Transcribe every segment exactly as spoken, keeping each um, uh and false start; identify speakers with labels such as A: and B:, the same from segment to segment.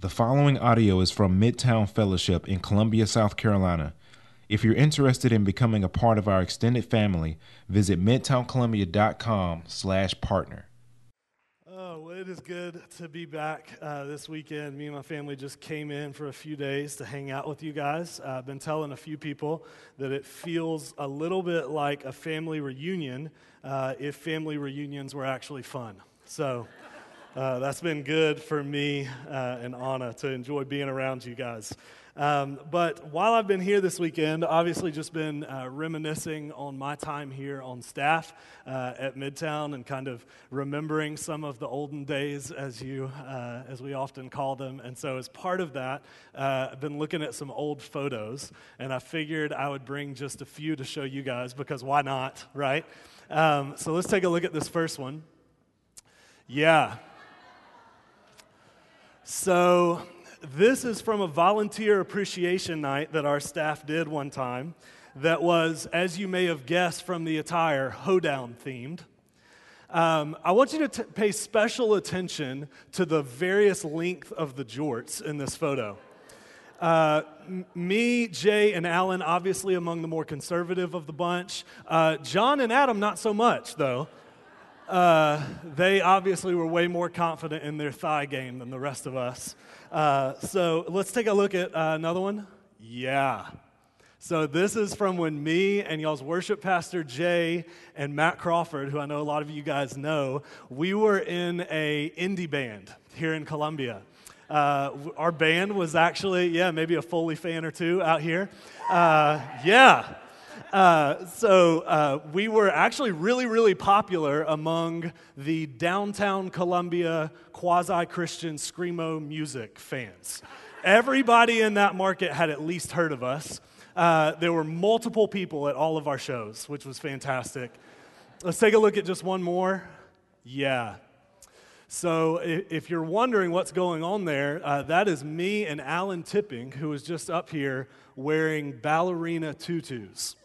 A: The following audio is from Midtown Fellowship in Columbia, South Carolina. If you're interested in becoming a part of our extended family, visit midtowncolumbia.com slash partner.
B: Oh, well, it is good to be back uh, this weekend. Me and my family just came in for a few days to hang out with you guys. Uh, I've been telling a few people that it feels a little bit like a family reunion uh, if family reunions were actually fun. So uh, that's been good for me uh, and Anna to enjoy being around you guys. Um, but while I've been here this weekend, obviously just been uh, reminiscing on my time here on staff uh, at Midtown and kind of remembering some of the olden days, as you uh, as we often call them. And so as part of that, uh, I've been looking at some old photos, and I figured I would bring just a few to show you guys because why not, right? Um, so let's take a look at this first one. Yeah. So this is from a volunteer appreciation night that our staff did one time that was, as you may have guessed from the attire, hoedown themed. Um, I want you to t- pay special attention to the various length of the jorts in this photo. Uh, m- me, Jay, and Alan, obviously among the more conservative of the bunch. Uh, John and Adam, not so much, though. Uh, they obviously were way more confident in their thigh game than the rest of us. Uh, so let's take a look at uh, another one. Yeah. So this is from when me and y'all's worship pastor Jay and Matt Crawford, who I know a lot of you guys know, we were in a indie band here in Columbia. Uh, our band was actually, yeah, maybe a Foley fan or two out here. Uh, yeah. Uh, so uh, we were actually really, really popular among the downtown Columbia quasi-Christian screamo music fans. Everybody in that market had at least heard of us. Uh, there were multiple people at all of our shows, which was fantastic. Let's take a look at just one more. Yeah. So if you're wondering what's going on there, uh, that is me and Alan Tipping, who was just up here wearing ballerina tutus.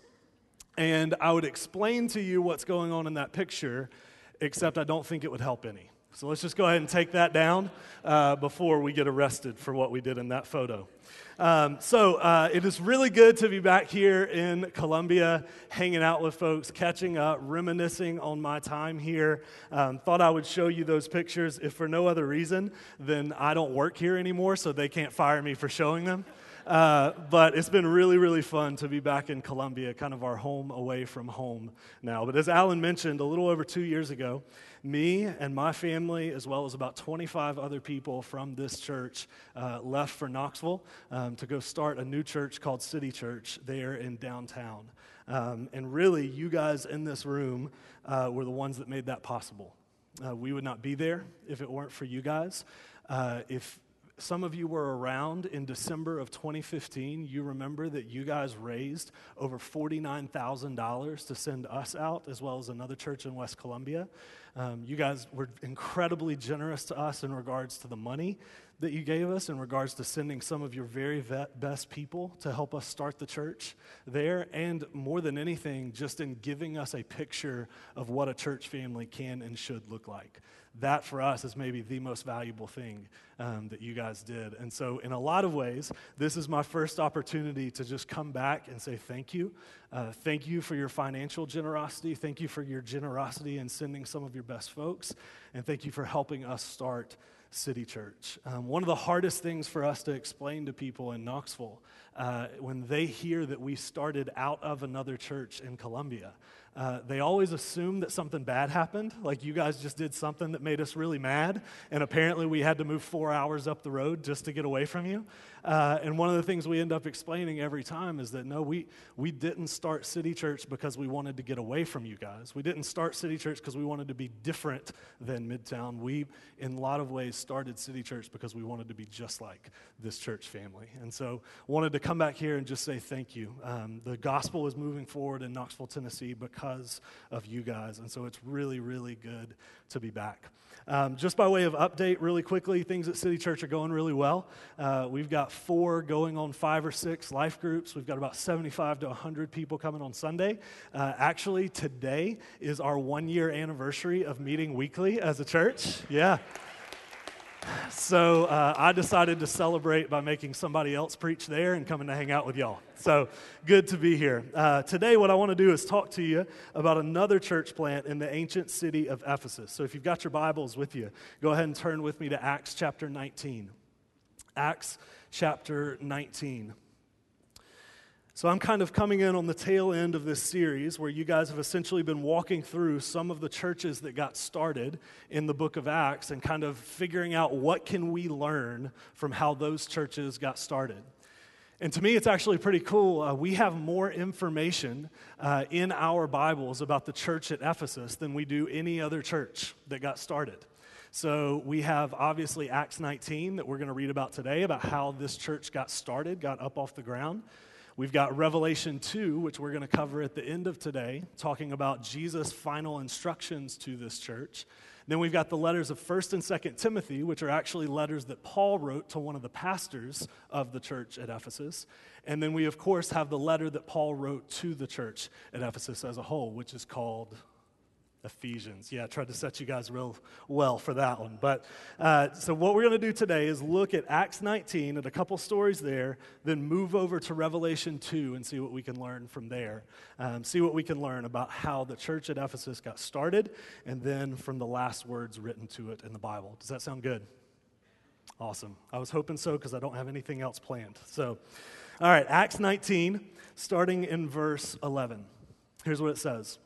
B: And I would explain to you what's going on in that picture, except I don't think it would help any. So let's just go ahead and take that down uh, before we get arrested for what we did in that photo. Um, so uh, it is really good to be back here in Columbia, hanging out with folks, catching up, reminiscing on my time here. Um, thought I would show you those pictures, if for no other reason than I don't work here anymore, so they can't fire me for showing them. Uh, but it's been really, really fun to be back in Columbia, kind of our home away from home now. But as Alan mentioned, a little over two years ago, me and my family, as well as about twenty-five other people from this church, uh, left for Knoxville um, to go start a new church called City Church there in downtown. Um, and really, you guys in this room uh, were the ones that made that possible. Uh, we would not be there if it weren't for you guys. Uh, if Some of you were around in December of twenty fifteen. You remember that you guys raised over forty-nine thousand dollars to send us out, as well as another church in West Columbia. Um, you guys were incredibly generous to us in regards to the money that you gave us, in regards to sending some of your very vet, best people to help us start the church there, and more than anything, just in giving us a picture of what a church family can and should look like. That, for us, is maybe the most valuable thing um, that you guys did. And so, in a lot of ways, this is my first opportunity to just come back and say thank you. Uh, thank you for your financial generosity. Thank you for your generosity in sending some of your best folks. And thank you for helping us start City Church. Um, one of the hardest things for us to explain to people in Knoxville uh, when they hear that we started out of another church in Columbia, uh, they always assume that something bad happened, like you guys just did something that made us really mad, and apparently we had to move four hours up the road just to get away from you. Uh, and one of the things we end up explaining every time is that no, we we didn't start City Church because we wanted to get away from you guys. We didn't start City Church because we wanted to be different than Midtown. We, in a lot of ways, started City Church because we wanted to be just like this church family. And so wanted to come back here and just say thank you. Um, the gospel is moving forward in Knoxville, Tennessee because of you guys. And so it's really, really good to be back. Um, just by way of update, really quickly, things at City Church are going really well. Uh, we've got four going on five or six life groups. We've got about seventy-five to one hundred people coming on Sunday. Uh, actually, today is our one-year anniversary of meeting weekly as a church. Yeah. So uh, I decided to celebrate by making somebody else preach there and coming to hang out with y'all. So good to be here. Uh, today what I want to do is talk to you about another church plant in the ancient city of Ephesus. So if you've got your Bibles with you, go ahead and turn with me to Acts chapter nineteen. Acts chapter nineteen. So I'm kind of coming in on the tail end of this series where you guys have essentially been walking through some of the churches that got started in the book of Acts and kind of figuring out what can we learn from how those churches got started. And to me, it's actually pretty cool. Uh, we have more information uh, in our Bibles about the church at Ephesus than we do any other church that got started. So we have obviously Acts nineteen that we're going to read about today, about how this church got started, got up off the ground. We've got Revelation two, which we're going to cover at the end of today, talking about Jesus' final instructions to this church. Then we've got the letters of First and Second Timothy, which are actually letters that Paul wrote to one of the pastors of the church at Ephesus. And then we, of course, have the letter that Paul wrote to the church at Ephesus as a whole, which is called Ephesians. Yeah, I tried to set you guys real well for that one. But uh, so what we're going to do today is look at Acts nineteen and a couple stories there, then move over to Revelation two and see what we can learn from there. Um, see what we can learn about how the church at Ephesus got started, and then from the last words written to it in the Bible. Does that sound good? Awesome. I was hoping so because I don't have anything else planned. So, all right, Acts nineteen, starting in verse eleven. Here's what it says.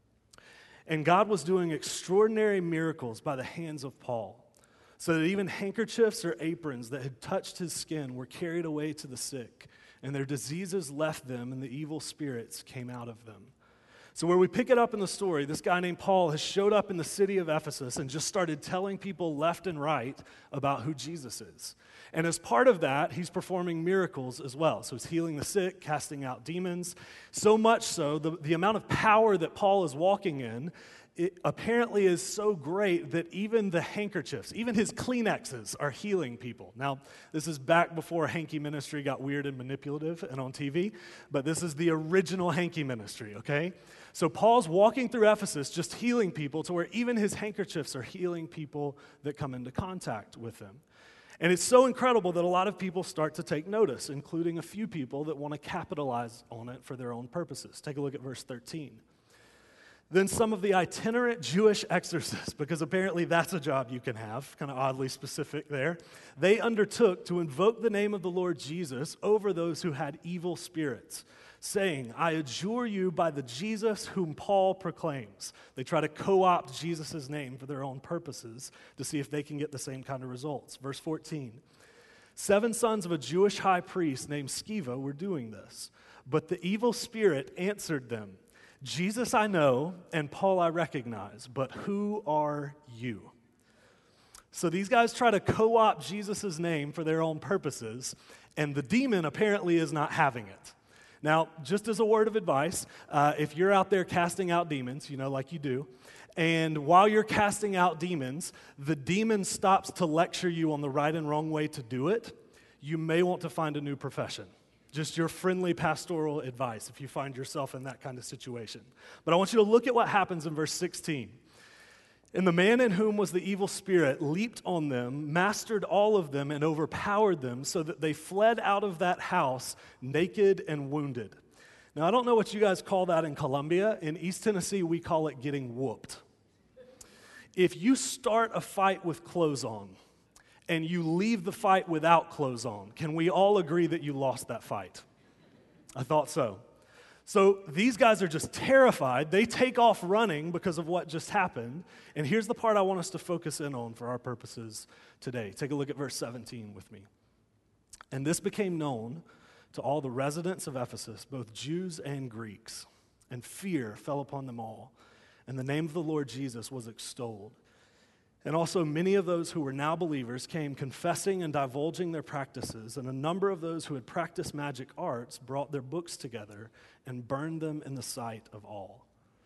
B: And God was doing extraordinary miracles by the hands of Paul, so that even handkerchiefs or aprons that had touched his skin were carried away to the sick, and their diseases left them, and the evil spirits came out of them. So where we pick it up in the story, this guy named Paul has showed up in the city of Ephesus and just started telling people left and right about who Jesus is. And as part of that, he's performing miracles as well. So he's healing the sick, casting out demons. So much so, the, the amount of power that Paul is walking in, it apparently is so great that even the handkerchiefs, even his Kleenexes are healing people. Now, this is back before hanky ministry got weird and manipulative and on T V, but this is the original hanky ministry, okay? So Paul's walking through Ephesus just healing people to where even his handkerchiefs are healing people that come into contact with him. And it's so incredible that a lot of people start to take notice, including a few people that want to capitalize on it for their own purposes. Take a look at verse thirteen. Then some of the itinerant Jewish exorcists, because apparently that's a job you can have, kind of oddly specific there, they undertook to invoke the name of the Lord Jesus over those who had evil spirits, saying, I adjure you by the Jesus whom Paul proclaims. They try to co-opt Jesus' name for their own purposes to see if they can get the same kind of results. Verse fourteen, seven sons of a Jewish high priest named Sceva were doing this, but the evil spirit answered them, Jesus I know, and Paul I recognize, but who are you? So these guys try to co-opt Jesus' name for their own purposes, and the demon apparently is not having it. Now, just as a word of advice, uh, if you're out there casting out demons, you know, like you do, and while you're casting out demons, the demon stops to lecture you on the right and wrong way to do it, you may want to find a new profession. Just your friendly pastoral advice if you find yourself in that kind of situation. But I want you to look at what happens in verse sixteen. And the man in whom was the evil spirit leaped on them, mastered all of them, and overpowered them, so that they fled out of that house naked and wounded. Now, I don't know what you guys call that in Columbia. In East Tennessee, we call it getting whooped. If you start a fight with clothes on, and you leave the fight without clothes on, can we all agree that you lost that fight? I thought so. So these guys are just terrified. They take off running because of what just happened. And here's the part I want us to focus in on for our purposes today. Take a look at verse seventeen with me. And this became known to all the residents of Ephesus, both Jews and Greeks, and fear fell upon them all. And the name of the Lord Jesus was extolled. And also many of those who were now believers came confessing and divulging their practices, and a number of those who had practiced magic arts brought their books together and burned them in the sight of all.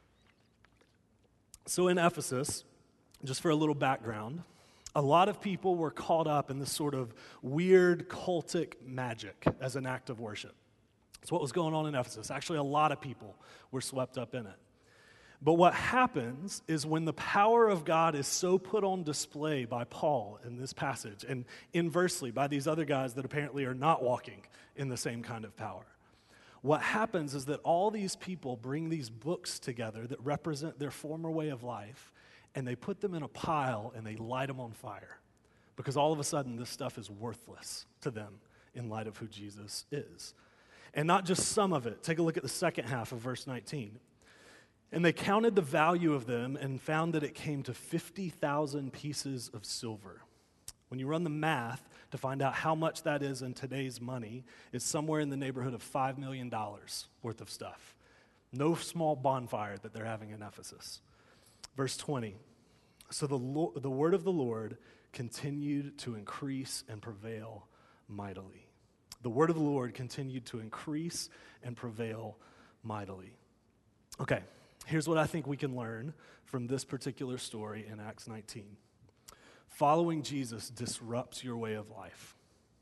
B: So in Ephesus, just for a little background, a lot of people were caught up in this sort of weird cultic magic as an act of worship. That's what was going on in Ephesus. Actually, a lot of people were swept up in it. But what happens is when the power of God is so put on display by Paul in this passage, and inversely by these other guys that apparently are not walking in the same kind of power, what happens is that all these people bring these books together that represent their former way of life, and they put them in a pile and they light them on fire. Because all of a sudden, this stuff is worthless to them in light of who Jesus is. And not just some of it. Take a look at the second half of verse nineteen. And they counted the value of them and found that it came to fifty thousand pieces of silver. When you run the math to find out how much that is in today's money, it's somewhere in the neighborhood of five million dollars worth of stuff. No small bonfire that they're having in Ephesus. Verse twenty. So the, Lo- the word of the Lord continued to increase and prevail mightily. The word of the Lord continued to increase and prevail mightily. Okay, here's what I think we can learn from this particular story in Acts nineteen. Following Jesus disrupts your way of life.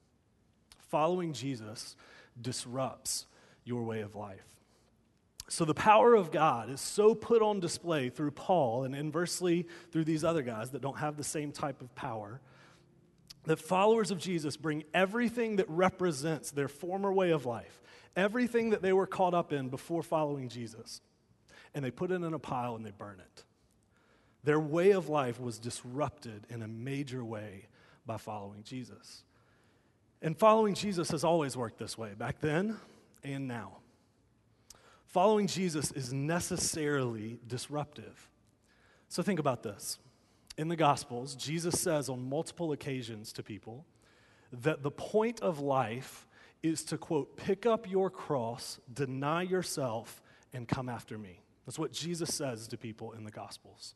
B: Following Jesus disrupts your way of life. So the power of God is so put on display through Paul and inversely through these other guys that don't have the same type of power, that followers of Jesus bring everything that represents their former way of life, everything that they were caught up in before following Jesus, and they put it in a pile and they burn it. Their way of life was disrupted in a major way by following Jesus. And following Jesus has always worked this way, back then and now. Following Jesus is necessarily disruptive. So think about this. In the Gospels, Jesus says on multiple occasions to people that the point of life is to, quote, pick up your cross, deny yourself, and come after me. That's what Jesus says to people in the Gospels.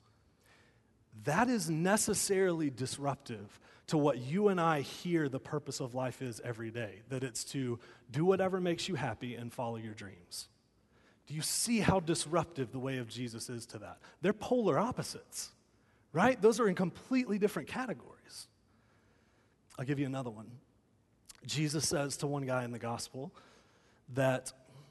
B: That is necessarily disruptive to what you and I hear the purpose of life is every day, that it's to do whatever makes you happy and follow your dreams. Do you see how disruptive the way of Jesus is to that? They're polar opposites, right? Those are in completely different categories. I'll give you another one. Jesus says to one guy in the gospel that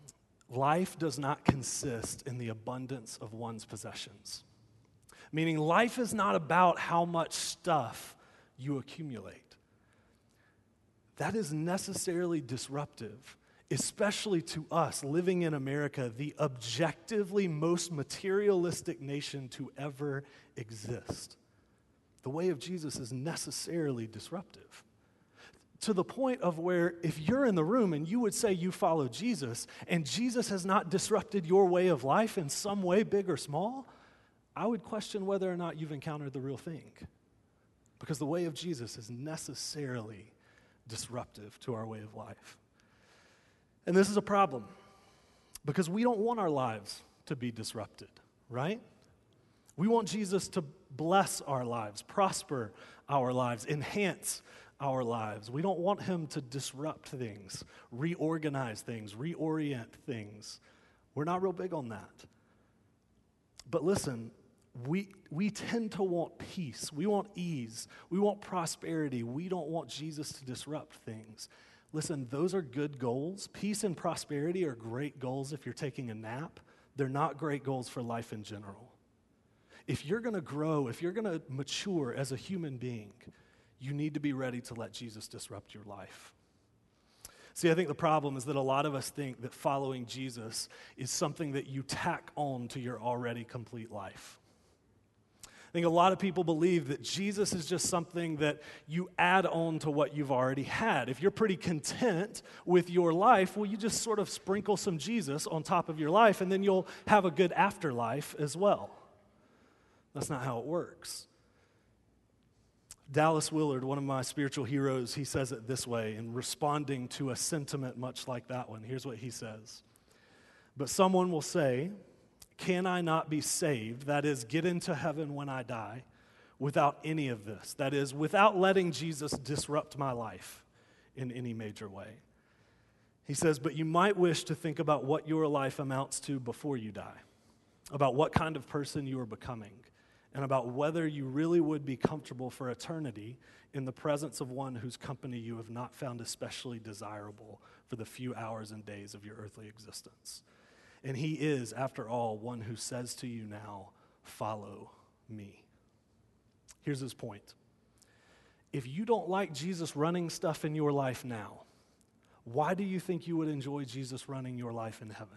B: life does not consist in the abundance of one's possessions. Meaning life is not about how much stuff you accumulate. That is necessarily disruptive, especially to us living in America, the objectively most materialistic nation to ever exist. The way of Jesus is necessarily disruptive. To the point of where if you're in the room and you would say you follow Jesus, and Jesus has not disrupted your way of life in some way, big or small, I would question whether or not you've encountered the real thing. Because the way of Jesus is necessarily disruptive to our way of life. And this is a problem because we don't want our lives to be disrupted, right? We want Jesus to bless our lives, prosper our lives, enhance our lives. We don't want him to disrupt things, reorganize things, reorient things. We're not real big on that. But listen, we we tend to want peace. We want ease. We want prosperity. We don't want Jesus to disrupt things. Listen, those are good goals. Peace and prosperity are great goals if you're taking a nap. They're not great goals for life in general. If you're going to grow, if you're going to mature as a human being, you need to be ready to let Jesus disrupt your life. See, I think the problem is that a lot of us think that following Jesus is something that you tack on to your already complete life. I think a lot of people believe that Jesus is just something that you add on to what you've already had. If you're pretty content with your life, well, you just sort of sprinkle some Jesus on top of your life, and then you'll have a good afterlife as well. That's not how it works. Dallas Willard, one of my spiritual heroes, he says it this way in responding to a sentiment much like that one. Here's what he says. But someone will say, can I not be saved, that is, get into heaven when I die, without any of this? That is, without letting Jesus disrupt my life in any major way. He says, but you might wish to think about what your life amounts to before you die, about what kind of person you are becoming, and about whether you really would be comfortable for eternity in the presence of one whose company you have not found especially desirable for the few hours and days of your earthly existence. And he is, after all, one who says to you now, follow me. Here's his point. If you don't like Jesus running stuff in your life now, why do you think you would enjoy Jesus running your life in heaven?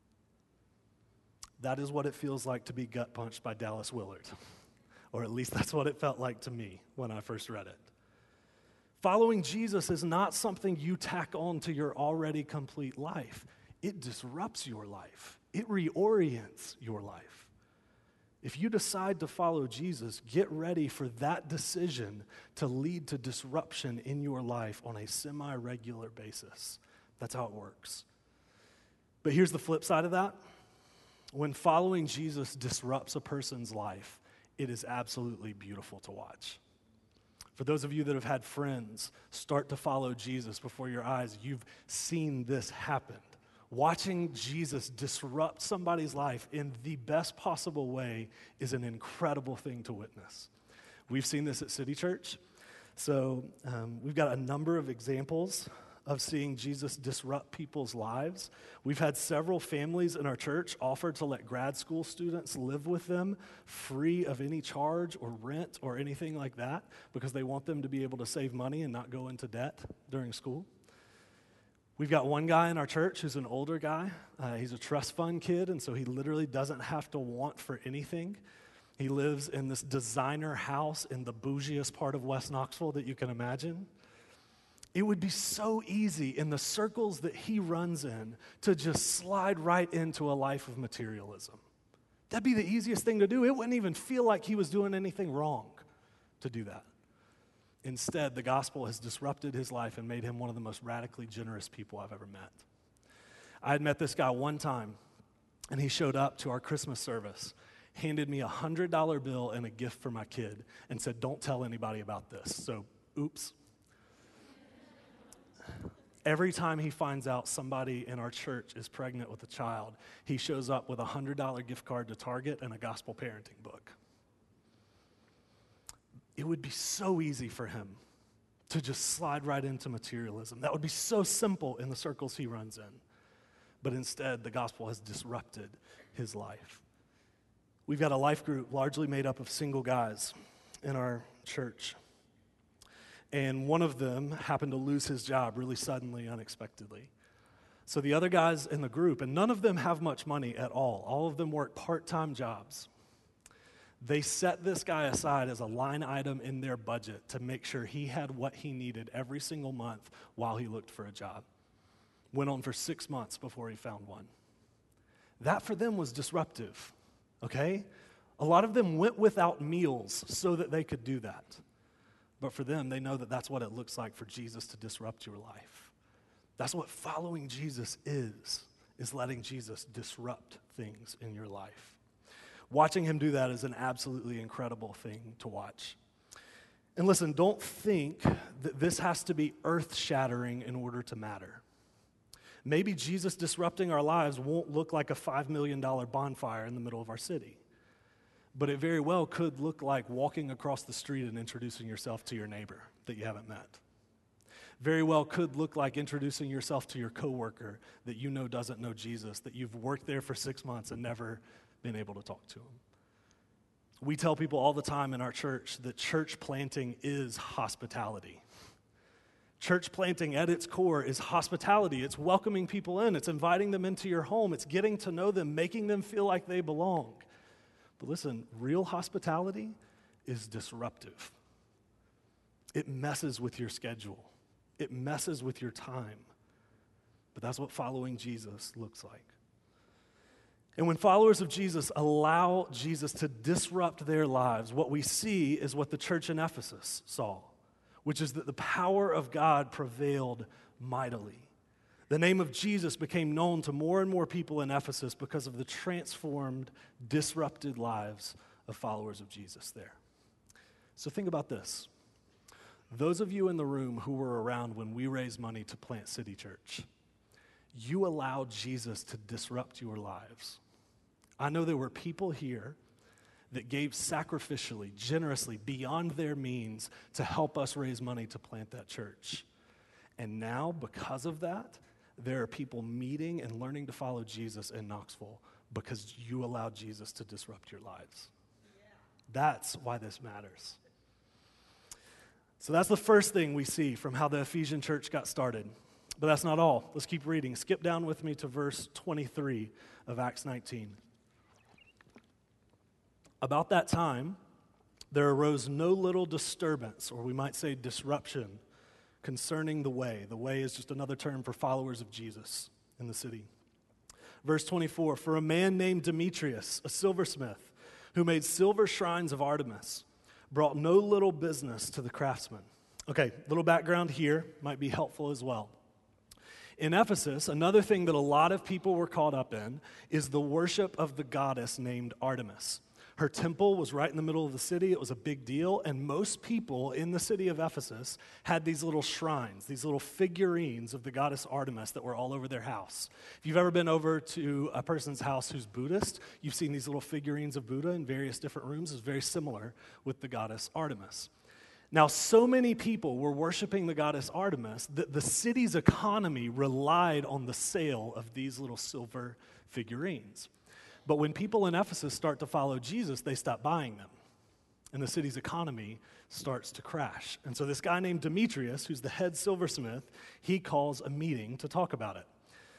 B: That is what it feels like to be gut punched by Dallas Willard. Or at least that's what it felt like to me when I first read it. Following Jesus is not something you tack on to your already complete life. It disrupts your life. It reorients your life. If you decide to follow Jesus, get ready for that decision to lead to disruption in your life on a semi-regular basis. That's how it works. But here's the flip side of that. When following Jesus disrupts a person's life, it is absolutely beautiful to watch. For those of you that have had friends start to follow Jesus before your eyes, you've seen this happen. Watching Jesus disrupt somebody's life in the best possible way is an incredible thing to witness. We've seen this at City Church. So um, we've got a number of examples of seeing Jesus disrupt people's lives. We've had several families in our church offer to let grad school students live with them free of any charge or rent or anything like that because they want them to be able to save money and not go into debt during school. We've got one guy in our church who's an older guy. Uh, he's a trust fund kid, and so he literally doesn't have to want for anything. He lives in this designer house in the bougiest part of West Knoxville that you can imagine. It would be so easy in the circles that he runs in to just slide right into a life of materialism. That'd be the easiest thing to do. It wouldn't even feel like he was doing anything wrong to do that. Instead, the gospel has disrupted his life and made him one of the most radically generous people I've ever met. I had met this guy one time, and he showed up to our Christmas service, handed me a one hundred dollar bill and a gift for my kid, and said, don't tell anybody about this. So, oops. Every time he finds out somebody in our church is pregnant with a child, he shows up with a one hundred dollar gift card to Target and a gospel parenting book. It would be so easy for him to just slide right into materialism. That would be so simple in the circles he runs in. But instead, the gospel has disrupted his life. We've got a life group largely made up of single guys in our church. And one of them happened to lose his job really suddenly, unexpectedly. So the other guys in the group, and none of them have much money at all. All of them work part-time jobs. They set this guy aside as a line item in their budget to make sure he had what he needed every single month while he looked for a job. Went on for six months before he found one. That for them was disruptive, okay? A lot of them went without meals so that they could do that. But for them, they know that that's what it looks like for Jesus to disrupt your life. That's what following Jesus is, is letting Jesus disrupt things in your life. Watching him do that is an absolutely incredible thing to watch. And listen, don't think that this has to be earth-shattering in order to matter. Maybe Jesus disrupting our lives won't look like a five million dollars bonfire in the middle of our city. But it very well could look like walking across the street and introducing yourself to your neighbor that you haven't met. Very well could look like introducing yourself to your coworker that you know doesn't know Jesus, that you've worked there for six months and never been able to talk to him. We tell people all the time in our church that church planting is hospitality. Church planting at its core is hospitality. It's welcoming people in. It's inviting them into your home. It's getting to know them, making them feel like they belong. But listen, real hospitality is disruptive. It messes with your schedule. It messes with your time. But that's what following Jesus looks like. And when followers of Jesus allow Jesus to disrupt their lives, what we see is what the church in Ephesus saw, which is that the power of God prevailed mightily. The name of Jesus became known to more and more people in Ephesus because of the transformed, disrupted lives of followers of Jesus there. So think about this. Those of you in the room who were around when we raised money to plant City Church, you allowed Jesus to disrupt your lives. I know there were people here that gave sacrificially, generously, beyond their means to help us raise money to plant that church. And now, because of that, there are people meeting and learning to follow Jesus in Knoxville because you allowed Jesus to disrupt your lives. That's why this matters. So that's the first thing we see from how the Ephesian church got started. But that's not all. Let's keep reading. Skip down with me to verse twenty-three of Acts nineteen. About that time, there arose no little disturbance, or we might say disruption, concerning the way. The way is just another term for followers of Jesus in the city. Verse twenty-four, for a man named Demetrius, a silversmith, who made silver shrines of Artemis, brought no little business to the craftsmen. Okay, little background here might be helpful as well. In Ephesus, another thing that a lot of people were caught up in is the worship of the goddess named Artemis. Her temple was right in the middle of the city. It was a big deal, and most people in the city of Ephesus had these little shrines, these little figurines of the goddess Artemis that were all over their house. If you've ever been over to a person's house who's Buddhist, you've seen these little figurines of Buddha in various different rooms. It's very similar with the goddess Artemis. Now, so many people were worshiping the goddess Artemis that the city's economy relied on the sale of these little silver figurines. But when people in Ephesus start to follow Jesus, they stop buying them. And the city's economy starts to crash. And so this guy named Demetrius, who's the head silversmith, he calls a meeting to talk about it.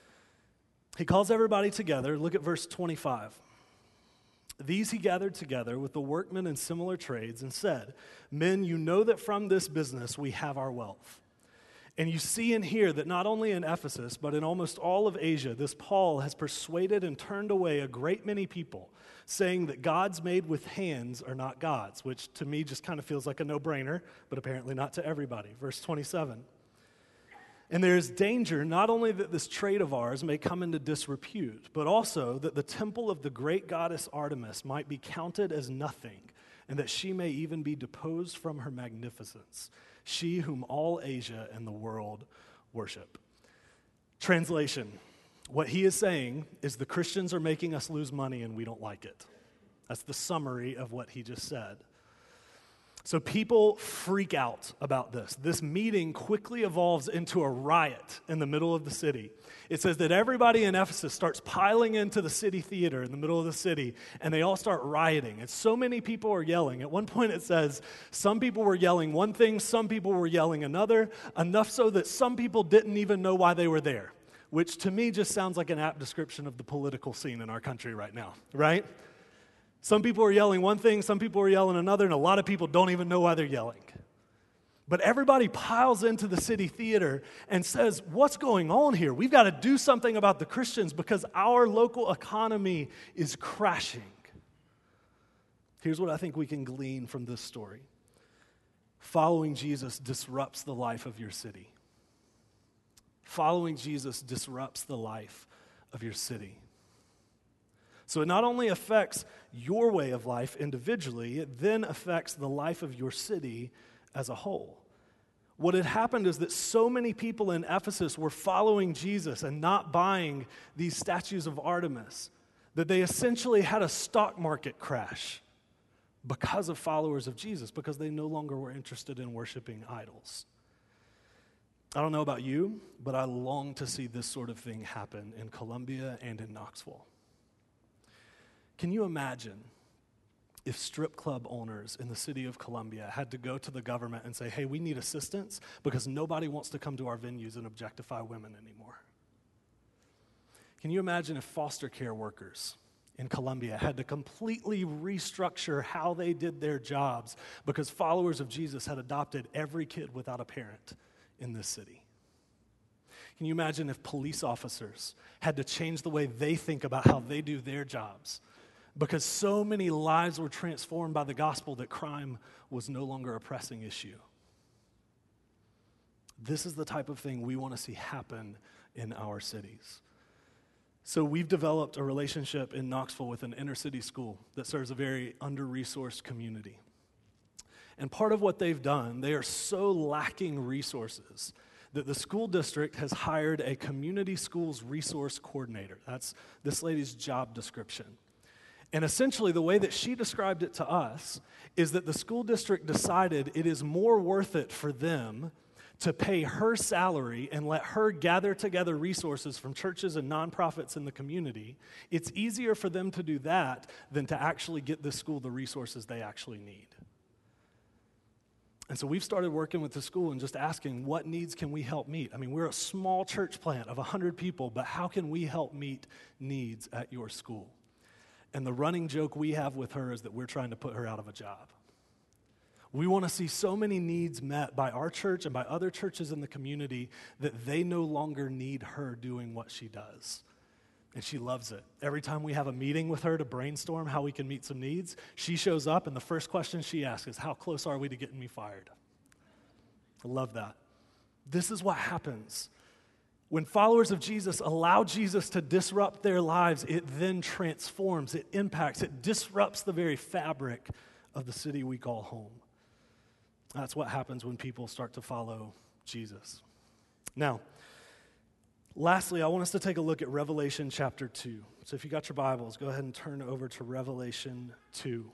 B: He calls everybody together. Look at verse twenty-five. These he gathered together with the workmen in similar trades and said, men, you know that from this business we have our wealth. And you see and hear that not only in Ephesus, but in almost all of Asia, this Paul has persuaded and turned away a great many people, saying that gods made with hands are not gods, which to me just kind of feels like a no-brainer, but apparently not to everybody. Verse twenty-seven. And there is danger not only that this trade of ours may come into disrepute, but also that the temple of the great goddess Artemis might be counted as nothing, and that she may even be deposed from her magnificence, she whom all Asia and the world worship. Translation, what he is saying is the Christians are making us lose money and we don't like it. That's the summary of what he just said. So people freak out about this. This meeting quickly evolves into a riot in the middle of the city. It says that everybody in Ephesus starts piling into the city theater in the middle of the city, and they all start rioting. And so many people are yelling. At one point it says some people were yelling one thing, some people were yelling another, enough so that some people didn't even know why they were there, which to me just sounds like an apt description of the political scene in our country right now, right? Some people are yelling one thing, some people are yelling another, and a lot of people don't even know why they're yelling. But everybody piles into the city theater and says, what's going on here? We've got to do something about the Christians because our local economy is crashing. Here's what I think we can glean from this story. Following Jesus disrupts the life of your city. Following Jesus disrupts the life of your city. So it not only affects your way of life individually, it then affects the life of your city as a whole. What had happened is that so many people in Ephesus were following Jesus and not buying these statues of Artemis that they essentially had a stock market crash because of followers of Jesus, because they no longer were interested in worshiping idols. I don't know about you, but I long to see this sort of thing happen in Columbia and in Knoxville. Can you imagine if strip club owners in the city of Columbia had to go to the government and say, hey, we need assistance because nobody wants to come to our venues and objectify women anymore? Can you imagine if foster care workers in Columbia had to completely restructure how they did their jobs because followers of Jesus had adopted every kid without a parent in this city? Can you imagine if police officers had to change the way they think about how they do their jobs because so many lives were transformed by the gospel that crime was no longer a pressing issue? This is the type of thing we want to see happen in our cities. So we've developed a relationship in Knoxville with an inner city school that serves a very under-resourced community. And part of what they've done, they are so lacking resources that the school district has hired a community schools resource coordinator. That's this lady's job description. And essentially the way that she described it to us is that the school district decided it is more worth it for them to pay her salary and let her gather together resources from churches and nonprofits in the community, it's easier for them to do that than to actually get this school the resources they actually need. And so we've started working with the school and just asking, what needs can we help meet? I mean, we're a small church plant of one hundred people, but how can we help meet needs at your school? And the running joke we have with her is that we're trying to put her out of a job. We want to see so many needs met by our church and by other churches in the community that they no longer need her doing what she does. And she loves it. Every time we have a meeting with her to brainstorm how we can meet some needs, she shows up and the first question she asks is, how close are we to getting me fired? I love that. This is what happens. When followers of Jesus allow Jesus to disrupt their lives, it then transforms, it impacts, it disrupts the very fabric of the city we call home. That's what happens when people start to follow Jesus. Now, lastly, I want us to take a look at Revelation chapter two. So if you got your Bibles, go ahead and turn over to Revelation two.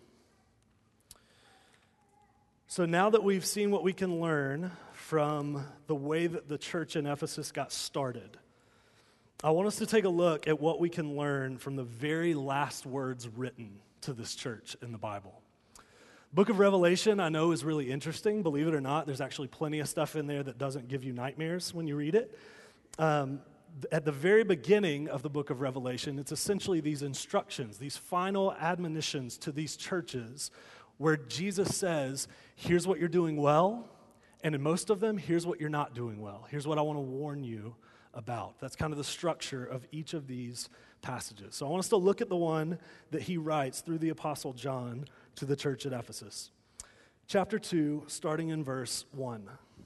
B: So now that we've seen what we can learn from the way that the church in Ephesus got started, I want us to take a look at what we can learn from the very last words written to this church in the Bible. Book of Revelation, I know, is really interesting. Believe it or not, there's actually plenty of stuff in there that doesn't give you nightmares when you read it. Um, at the very beginning of the book of Revelation, it's essentially these instructions, these final admonitions to these churches where Jesus says, here's what you're doing well, and in most of them, here's what you're not doing well. Here's what I want to warn you about. That's kind of the structure of each of these passages. So I want us to look at the one that he writes through the Apostle John to the church at Ephesus. Chapter two, starting in verse one.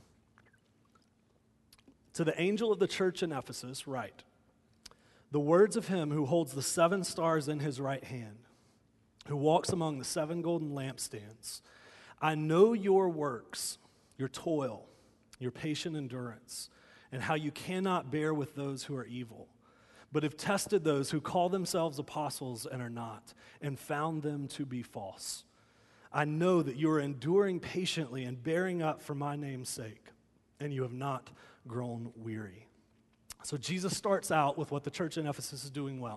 B: To the angel of the church in Ephesus, write, the words of him who holds the seven stars in his right hand, who walks among the seven golden lampstands. I know your works, your toil, your patient endurance, and how you cannot bear with those who are evil, but have tested those who call themselves apostles and are not, and found them to be false. I know that you are enduring patiently and bearing up for my name's sake, and you have not grown weary. So Jesus starts out with what the church in Ephesus is doing well.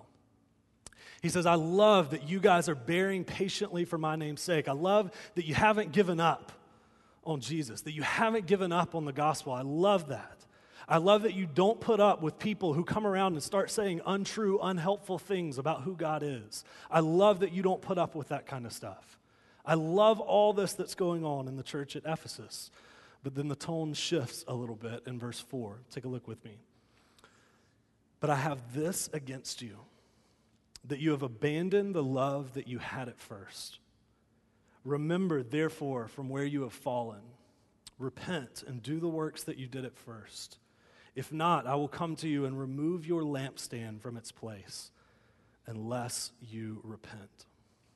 B: He says, I love that you guys are bearing patiently for my name's sake. I love that you haven't given up on Jesus, that you haven't given up on the gospel. I love that. I love that you don't put up with people who come around and start saying untrue, unhelpful things about who God is. I love that you don't put up with that kind of stuff. I love all this that's going on in the church at Ephesus. But then the tone shifts a little bit in verse four. Take a look with me. But I have this against you, that you have abandoned the love that you had at first. Remember, therefore, from where you have fallen. Repent and do the works that you did at first. If not, I will come to you and remove your lampstand from its place, unless you repent.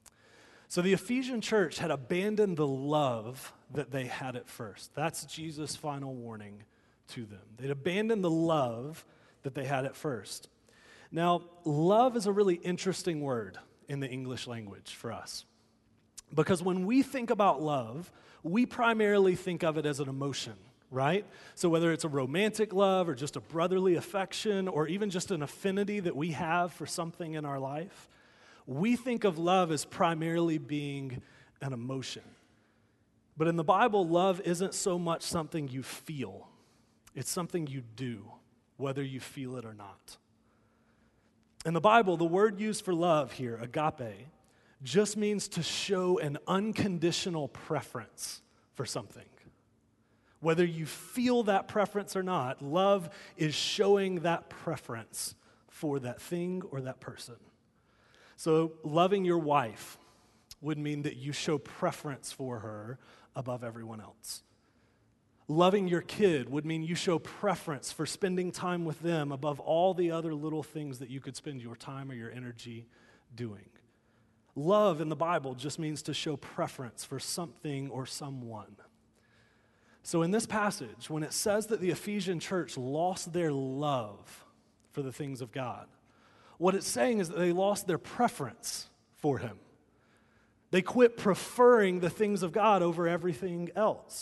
B: So the Ephesian church had abandoned the love that they had at first. That's Jesus' final warning to them. They'd abandoned the love that they had at first. Now, love is a really interesting word in the English language for us. Because when we think about love, we primarily think of it as an emotion, right? So whether it's a romantic love or just a brotherly affection or even just an affinity that we have for something in our life, we think of love as primarily being an emotion. But in the Bible, love isn't so much something you feel. It's something you do, whether you feel it or not. In the Bible, the word used for love here, agape, just means to show an unconditional preference for something. Whether you feel that preference or not, love is showing that preference for that thing or that person. So loving your wife would mean that you show preference for her above everyone else. Loving your kid would mean you show preference for spending time with them above all the other little things that you could spend your time or your energy doing. Love in the Bible just means to show preference for something or someone. So in this passage, when it says that the Ephesian church lost their love for the things of God, what it's saying is that they lost their preference for Him. They quit preferring the things of God over everything else.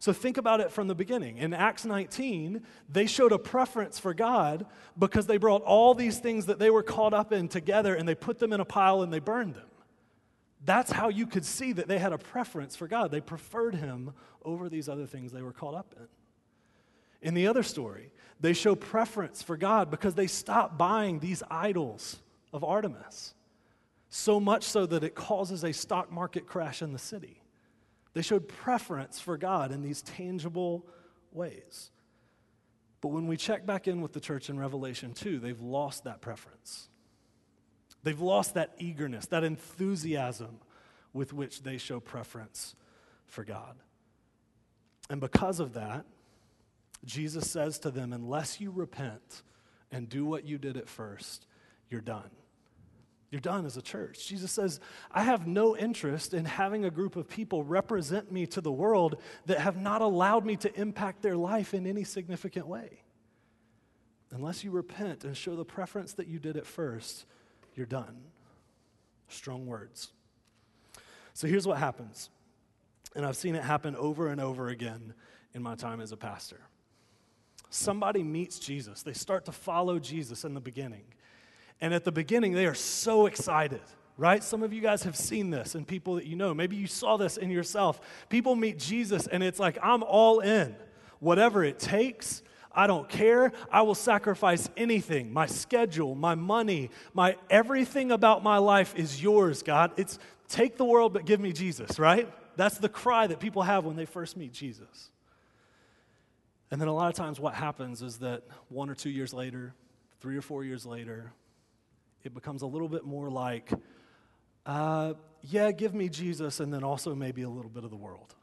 B: So think about it from the beginning. In Acts nineteen, they showed a preference for God because they brought all these things that they were caught up in together and they put them in a pile and they burned them. That's how you could see that they had a preference for God. They preferred him over these other things they were caught up in. In the other story, they show preference for God because they stopped buying these idols of Artemis, so much so that it causes a stock market crash in the city. They showed preference for God in these tangible ways. But when we check back in with the church in Revelation two, they've lost that preference. They've lost that eagerness, that enthusiasm with which they show preference for God. And because of that, Jesus says to them, unless you repent and do what you did at first, you're done. You're done as a church. Jesus says, I have no interest in having a group of people represent me to the world that have not allowed me to impact their life in any significant way. Unless you repent and show the preference that you did at first, you're done. Strong words. So here's what happens, and I've seen it happen over and over again in my time as a pastor. Somebody meets Jesus. They start to follow Jesus in the beginning. And at the beginning, they are so excited, right? Some of you guys have seen this in people that you know. Maybe you saw this in yourself. People meet Jesus, and it's like, I'm all in. Whatever it takes, I don't care. I will sacrifice anything. My schedule, my money, my everything about my life is yours, God. It's take the world, but give me Jesus, right? That's the cry that people have when they first meet Jesus. And then a lot of times what happens is that one or two years later, three or four years later, it becomes a little bit more like, uh, yeah, give me Jesus, and then also maybe a little bit of the world.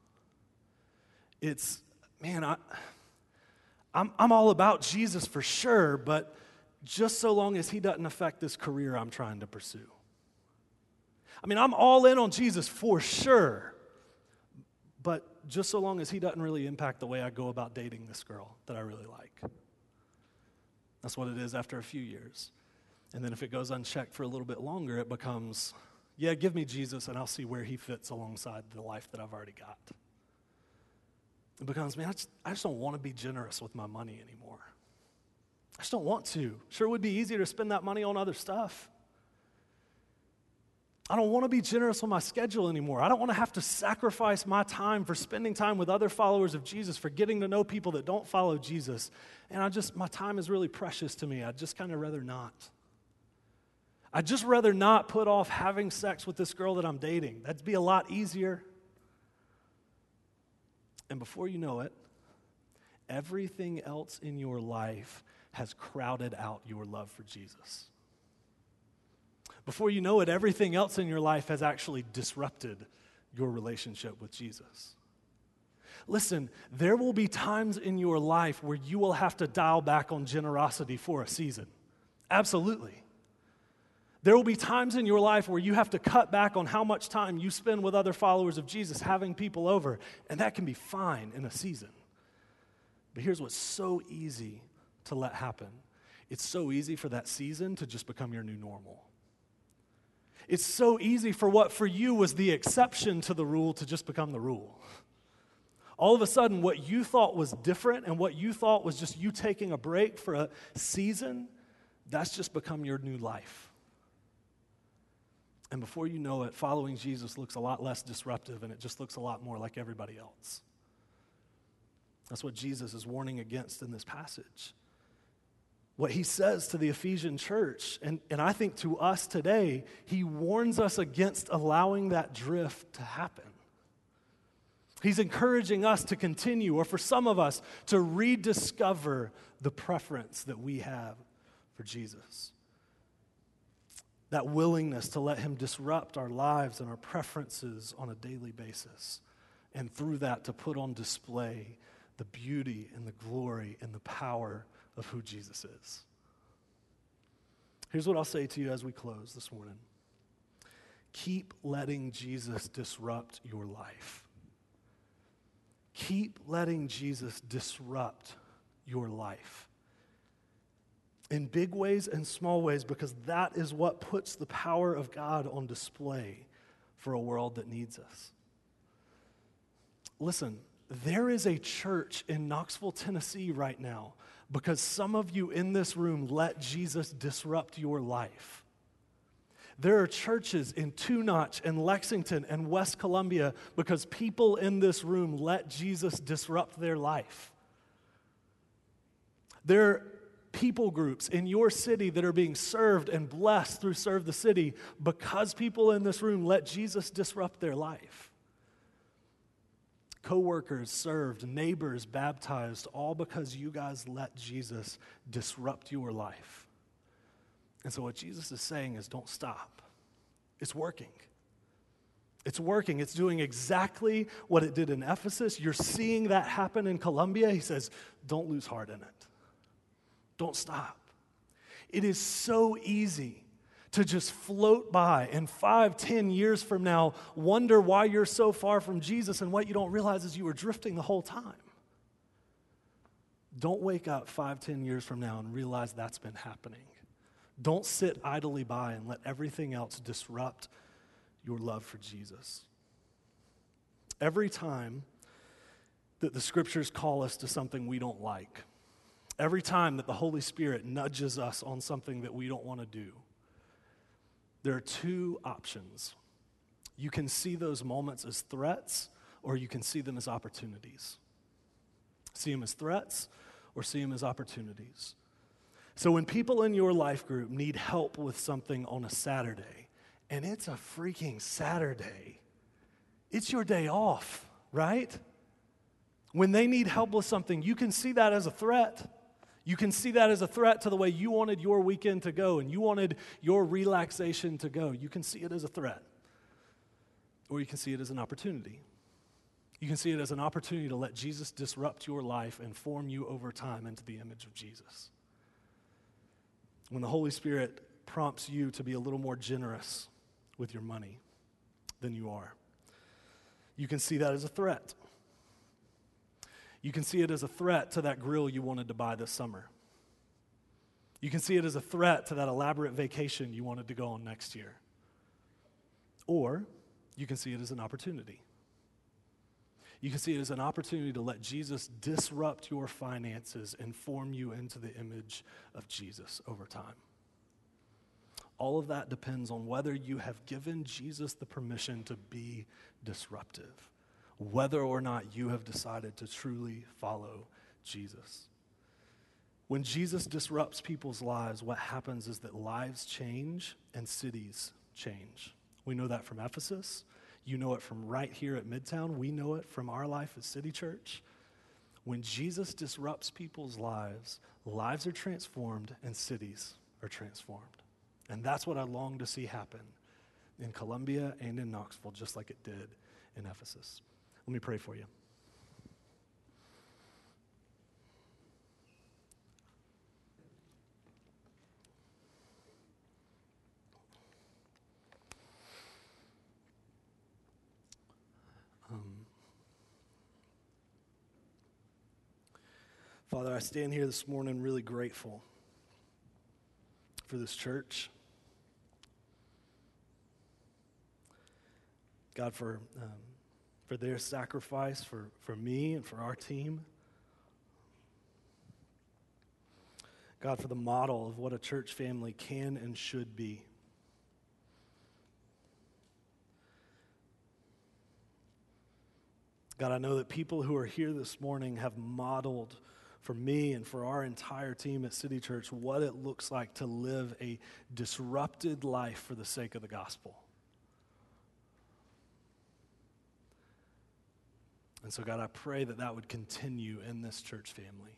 B: It's, man, I, I'm, I'm all about Jesus for sure, but just so long as he doesn't affect this career I'm trying to pursue. I mean, I'm all in on Jesus for sure, but just so long as he doesn't really impact the way I go about dating this girl that I really like. That's what it is after a few years. And then if it goes unchecked for a little bit longer, it becomes, yeah, give me Jesus and I'll see where he fits alongside the life that I've already got. It becomes, man, I just, I just don't want to be generous with my money anymore. I just don't want to. Sure, it would be easier to spend that money on other stuff. I don't want to be generous on my schedule anymore. I don't want to have to sacrifice my time for spending time with other followers of Jesus, for getting to know people that don't follow Jesus. And I just, my time is really precious to me. I'd just kind of rather not. I'd just rather not put off having sex with this girl that I'm dating. That'd be a lot easier. And before you know it, everything else in your life has crowded out your love for Jesus. Before you know it, everything else in your life has actually disrupted your relationship with Jesus. Listen, there will be times in your life where you will have to dial back on generosity for a season. Absolutely. There will be times in your life where you have to cut back on how much time you spend with other followers of Jesus, having people over, and that can be fine in a season. But here's what's so easy to let happen. It's so easy for that season to just become your new normal. It's so easy for what for you was the exception to the rule to just become the rule. All of a sudden, what you thought was different and what you thought was just you taking a break for a season, that's just become your new life. And before you know it, following Jesus looks a lot less disruptive and it just looks a lot more like everybody else. That's what Jesus is warning against in this passage. What he says to the Ephesian church, and, and I think to us today, he warns us against allowing that drift to happen. He's encouraging us to continue, or for some of us, to rediscover the preference that we have for Jesus. That willingness to let him disrupt our lives and our preferences on a daily basis. And through that, to put on display the beauty and the glory and the power of who Jesus is. Here's what I'll say to you as we close this morning. Keep letting Jesus disrupt your life. Keep letting Jesus disrupt your life. In big ways and small ways, because that is what puts the power of God on display for a world that needs us. Listen, There is a church in Knoxville, Tennessee right now because some of you in this room let Jesus disrupt your life. There are churches in Two Notch and Lexington and West Columbia because people in this room let Jesus disrupt their life. There are people groups in your city that are being served and blessed through Serve the City because people in this room let Jesus disrupt their life. Co-workers served, neighbors baptized, all because you guys let Jesus disrupt your life. And so what Jesus is saying is don't stop. It's working. It's working. It's doing exactly what it did in Ephesus. You're seeing that happen in Columbia. He says, don't lose heart in it. Don't stop. It is so easy to just float by and five, ten years from now, wonder why you're so far from Jesus, and what you don't realize is you were drifting the whole time. Don't wake up five, ten years from now and realize that's been happening. Don't sit idly by and let everything else disrupt your love for Jesus. Every time that the scriptures call us to something we don't like, every time that the Holy Spirit nudges us on something that we don't want to do, there are two options. You can see those moments as threats, or you can see them as opportunities. See them as threats, or see them as opportunities. So when people in your life group need help with something on a Saturday, and it's a freaking Saturday, it's your day off, right? When they need help with something, you can see that as a threat. You can see that as a threat to the way you wanted your weekend to go and you wanted your relaxation to go. You can see it as a threat. Or you can see it as an opportunity. You can see it as an opportunity to let Jesus disrupt your life and form you over time into the image of Jesus. When the Holy Spirit prompts you to be a little more generous with your money than you are, you can see that as a threat. You can see it as a threat to that grill you wanted to buy this summer. You can see it as a threat to that elaborate vacation you wanted to go on next year. Or you can see it as an opportunity. You can see it as an opportunity to let Jesus disrupt your finances and form you into the image of Jesus over time. All of that depends on whether you have given Jesus the permission to be disruptive, whether or not you have decided to truly follow Jesus. When Jesus disrupts people's lives, what happens is that lives change and cities change. We know that from Ephesus. You know it from right here at Midtown. We know it from our life at City Church. When Jesus disrupts people's lives, lives are transformed and cities are transformed. And that's what I long to see happen in Columbia and in Knoxville, just like it did in Ephesus. Let me pray for you. Um, Father, I stand here this morning really grateful for this church. God, for um, for their sacrifice, for, for me and for our team. God, for the model of what a church family can and should be. God, I know that people who are here this morning have modeled for me and for our entire team at City Church what it looks like to live a disrupted life for the sake of the gospel. And so, God, I pray that that would continue in this church family.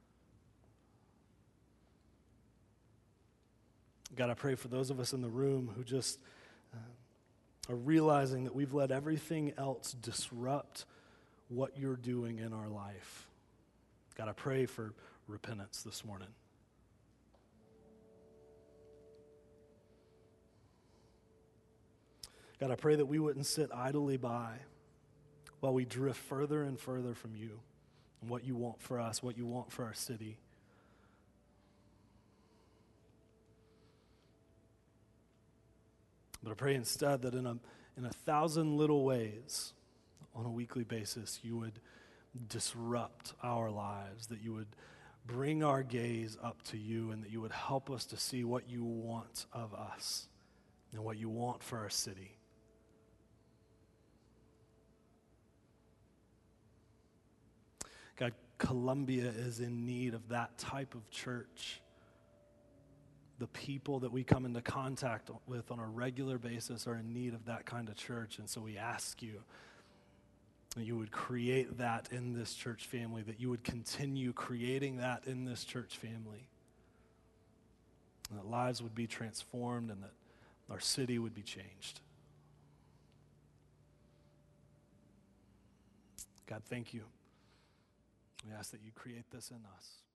B: God, I pray for those of us in the room who just uh, are realizing that we've let everything else disrupt what you're doing in our life. God, I pray for repentance this morning. God, I pray that we wouldn't sit idly by while we drift further and further from you and what you want for us, what you want for our city. But I pray instead that in a, in a thousand little ways, on a weekly basis, you would disrupt our lives, that you would bring our gaze up to you, and that you would help us to see what you want of us and what you want for our city. God, Columbia is in need of that type of church. The people that we come into contact with on a regular basis are in need of that kind of church, and so we ask you that you would create that in this church family, that you would continue creating that in this church family, and that lives would be transformed and that our city would be changed. God, thank you. We ask that you create this in us.